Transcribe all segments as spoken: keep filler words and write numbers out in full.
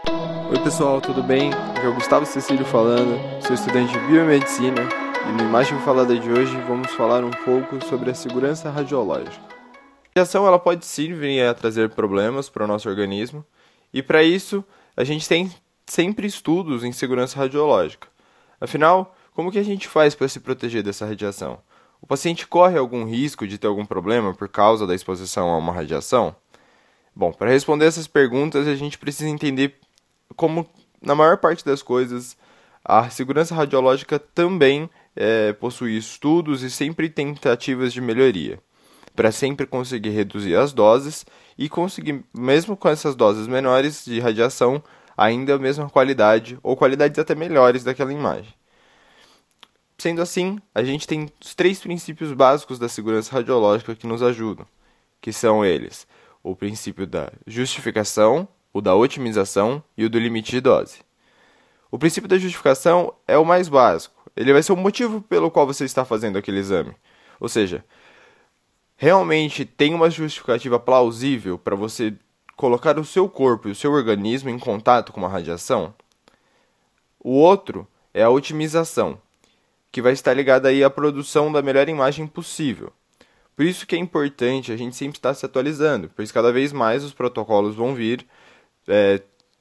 Oi pessoal, tudo bem? Aqui é o Gustavo Cecílio falando, sou estudante de Biomedicina e no Imagem Falada de hoje vamos falar um pouco sobre a segurança radiológica. A radiação ela pode sim vir a trazer problemas para o nosso organismo e para isso a gente tem sempre estudos em segurança radiológica. Afinal, como que a gente faz para se proteger dessa radiação? O paciente corre algum risco de ter algum problema por causa da exposição a uma radiação? Bom, para responder essas perguntas a gente precisa entender como na maior parte das coisas, a segurança radiológica também é, possui estudos e sempre tentativas de melhoria, para sempre conseguir reduzir as doses e conseguir, mesmo com essas doses menores de radiação, ainda a mesma qualidade ou qualidades até melhores daquela imagem. Sendo assim, a gente tem os três princípios básicos da segurança radiológica que nos ajudam, que são eles: o princípio da justificação, o da otimização e o do limite de dose. O princípio da justificação é o mais básico. Ele vai ser o motivo pelo qual você está fazendo aquele exame. Ou seja, realmente tem uma justificativa plausível para você colocar o seu corpo e o seu organismo em contato com uma radiação? O outro é a otimização, que vai estar ligada aí à produção da melhor imagem possível. Por isso que é importante a gente sempre estar se atualizando, pois cada vez mais os protocolos vão vir É,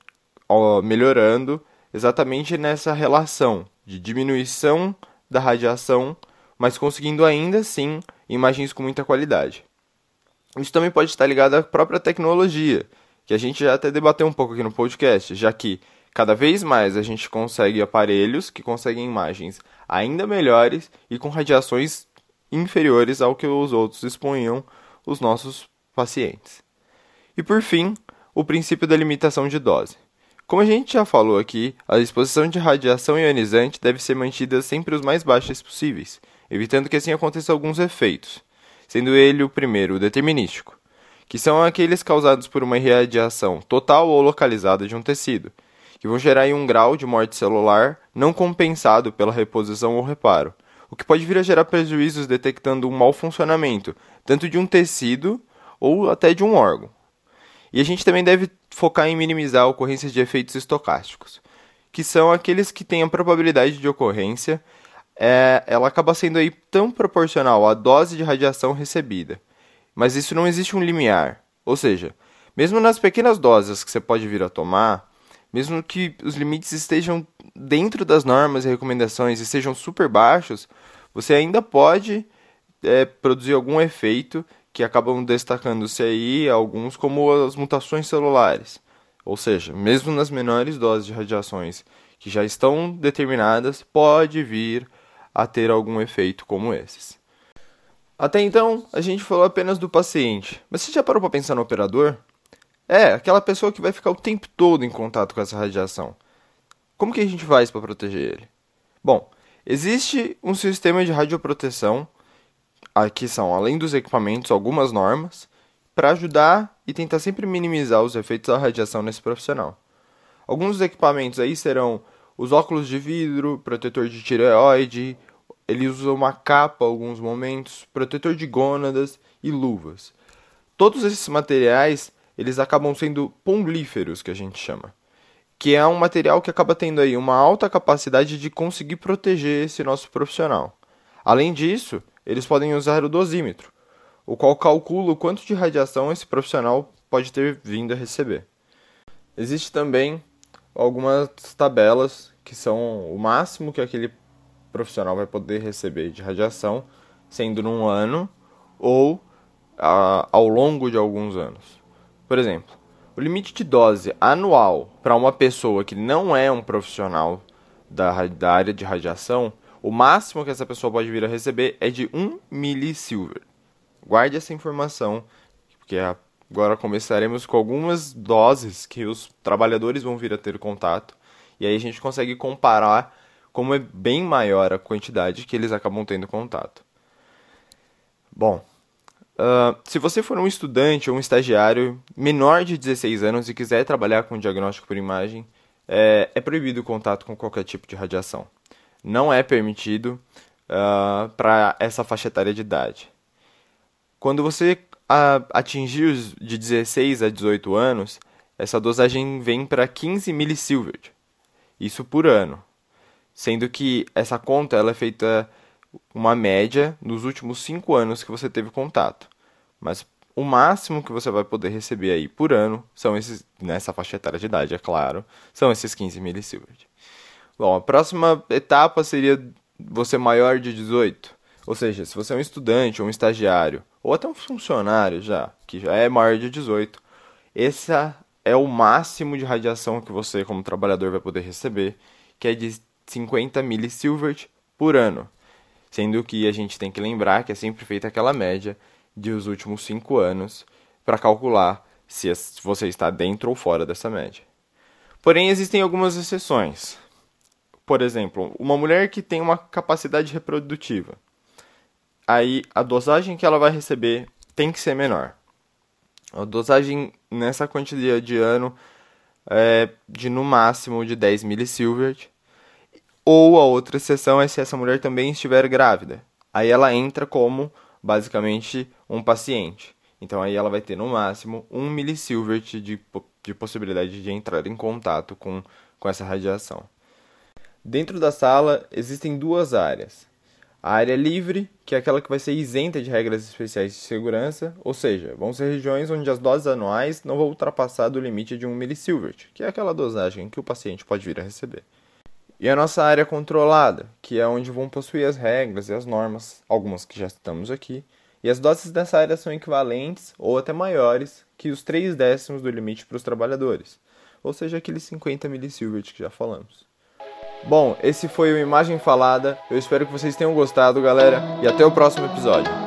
ó, melhorando exatamente nessa relação de diminuição da radiação, mas conseguindo ainda assim imagens com muita qualidade. Isso também pode estar ligado à própria tecnologia, que a gente já até debateu um pouco aqui no podcast, já que cada vez mais a gente consegue aparelhos que conseguem imagens ainda melhores e com radiações inferiores ao que os outros expunham os nossos pacientes. E por fim, o princípio da limitação de dose. Como a gente já falou aqui, a exposição de radiação ionizante deve ser mantida sempre os mais baixas possíveis, evitando que assim aconteçam alguns efeitos, sendo ele o primeiro, o determinístico, que são aqueles causados por uma irradiação total ou localizada de um tecido, que vão gerar um grau de morte celular não compensado pela reposição ou reparo, o que pode vir a gerar prejuízos detectando um mau funcionamento, tanto de um tecido ou até de um órgão. E a gente também deve focar em minimizar a ocorrência de efeitos estocásticos, que são aqueles que têm a probabilidade de ocorrência, é, ela acaba sendo aí tão proporcional à dose de radiação recebida. Mas isso não existe um limiar, ou seja, mesmo nas pequenas doses que você pode vir a tomar, mesmo que os limites estejam dentro das normas e recomendações e sejam super baixos, você ainda pode é, produzir algum efeito que acabam destacando-se aí alguns como as mutações celulares. Ou seja, mesmo nas menores doses de radiações que já estão determinadas, pode vir a ter algum efeito como esses. Até então, a gente falou apenas do paciente, mas você já parou para pensar no operador? É, aquela pessoa que vai ficar o tempo todo em contato com essa radiação. Como que a gente faz para proteger ele? Bom, existe um sistema de radioproteção. Aqui são, além dos equipamentos, algumas normas para ajudar e tentar sempre minimizar os efeitos da radiação nesse profissional. Alguns dos equipamentos aí serão os óculos de vidro, protetor de tireoide, ele usa uma capa em alguns momentos, protetor de gônadas e luvas. Todos esses materiais, eles acabam sendo pomblíferos, que a gente chama, que é um material que acaba tendo aí uma alta capacidade de conseguir proteger esse nosso profissional. Além disso, eles podem usar o dosímetro, o qual calcula o quanto de radiação esse profissional pode ter vindo a receber. Existe também algumas tabelas que são o máximo que aquele profissional vai poder receber de radiação, sendo num ano ou a, ao longo de alguns anos. Por exemplo, o limite de dose anual para uma pessoa que não é um profissional da, da área de radiação, o máximo que essa pessoa pode vir a receber é de um milisievert. Guarde essa informação, porque agora começaremos com algumas doses que os trabalhadores vão vir a ter contato, e aí a gente consegue comparar como é bem maior a quantidade que eles acabam tendo contato. Bom, uh, se você for um estudante ou um estagiário menor de dezesseis anos e quiser trabalhar com diagnóstico por imagem, é, é proibido o contato com qualquer tipo de radiação. Não é permitido uh, para essa faixa etária de idade. Quando você uh, atingir os de dezesseis a dezoito anos, essa dosagem vem para quinze milisievert, isso por ano. Sendo que essa conta ela é feita uma média nos últimos cinco anos que você teve contato. Mas o máximo que você vai poder receber aí por ano são esses, nessa faixa etária de idade, é claro, são esses quinze milisievert. Bom, a próxima etapa seria você maior de dezoito. Ou seja, se você é um estudante ou um estagiário, ou até um funcionário já, que já é maior de dezoito, esse é o máximo de radiação que você, como trabalhador, vai poder receber, que é de cinquenta milisievert por ano. Sendo que a gente tem que lembrar que é sempre feita aquela média dos últimos cinco anos para calcular se você está dentro ou fora dessa média. Porém, existem algumas exceções. Por exemplo, uma mulher que tem uma capacidade reprodutiva. Aí a dosagem que ela vai receber tem que ser menor. A dosagem nessa quantidade de ano é de no máximo de dez milisievert. Ou a outra exceção é se essa mulher também estiver grávida. Aí ela entra como, basicamente, um paciente. Então aí ela vai ter no máximo um milisievert de, de possibilidade de entrar em contato com, com essa radiação. Dentro da sala existem duas áreas. A área livre, que é aquela que vai ser isenta de regras especiais de segurança, ou seja, vão ser regiões onde as doses anuais não vão ultrapassar do limite de um milisievert, que é aquela dosagem que o paciente pode vir a receber. E a nossa área controlada, que é onde vão possuir as regras e as normas, algumas que já estamos aqui, e as doses dessa área são equivalentes ou até maiores que os três décimos do limite para os trabalhadores, ou seja, aqueles cinquenta milisievert que já falamos. Bom, esse foi o Imagem Falada, eu espero que vocês tenham gostado, galera, e até o próximo episódio.